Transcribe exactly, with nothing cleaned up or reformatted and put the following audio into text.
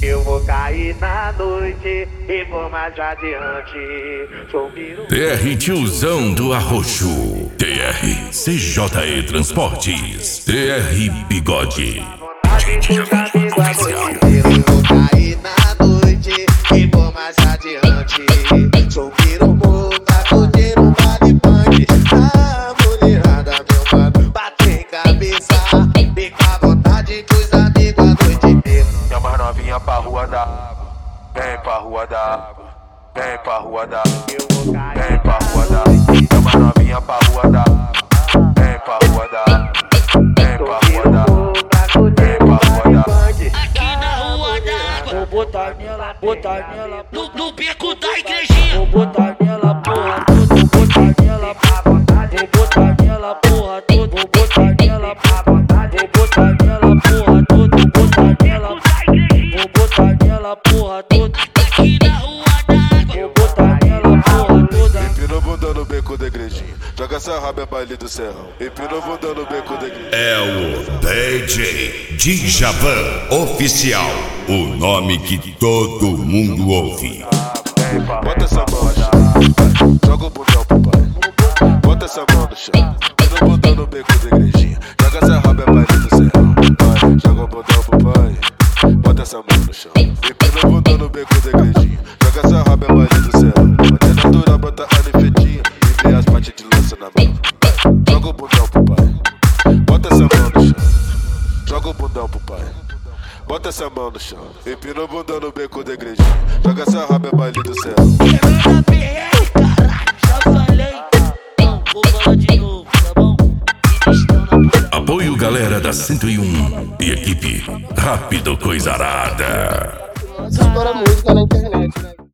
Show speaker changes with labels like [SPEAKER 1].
[SPEAKER 1] Eu vou cair na noite e vou mais adiante. Subindo...
[SPEAKER 2] T R Tiozão do Arroxo, T R C J E Transportes, T R Bigode.
[SPEAKER 1] Eu vou cair na noite e vou mais adiante. Subir o morro, tá curtindo vale punk. A mulherada, meu mano, bate em cabeça. Fica à vontade dos amigos a noite inteira.
[SPEAKER 3] Chama as novinha pra rua da água, vem pra rua da água, vem pra rua da água, vem pra rua da água. Chama as novinha pra rua da água, vem pra rua da água, vem pra rua da água, vem pra rua da água.
[SPEAKER 4] Aqui na rua da água, vou botar nela, botar nela no, no beco da igrejinha. Vou botar nela, porra, tudo, vou botar nela, vou botar nela, porra, tudo, vou botar nela, vou botar nela, porra, tudo, vou botar nela, vou botar nela, porra, tudo. Aqui na rua da água, vou botar nela, porra, toda.
[SPEAKER 3] Empina o bundão no beco da igrejinha, joga essa raba é baile do serrão. Empina o bundão no beco da igrejinha.
[SPEAKER 2] É o D J Djavan Oficial, o nome que todo mundo ouve.
[SPEAKER 3] Bota essa mão no chão, joga o bundão pro pai. Bota essa mão no chão, empina o bundão no beco da igrejinha, joga essa raba é baile do serrão. Vai, joga o bundão pro pai. Bota essa mão no chão, empina o bundão no beco da igrejinha, joga essa raba é baile do serrão. Onde é natural, bota a nefetinha e vê as partes de lança na mão. Vai, joga o bundão pro pai. Bota essa mão no chão, joga o bundão pro pai. Bota essa mão no chão, empina o bundão no beco da igrejinha, joga essa raba é baile do céu.
[SPEAKER 4] Eu na P R, caralho, já falei. Não, vou falar de novo, tá bom?
[SPEAKER 2] Apoio galera da cento e um e equipe Rápido Coisa Arada.
[SPEAKER 5] Estoura música na internet, né?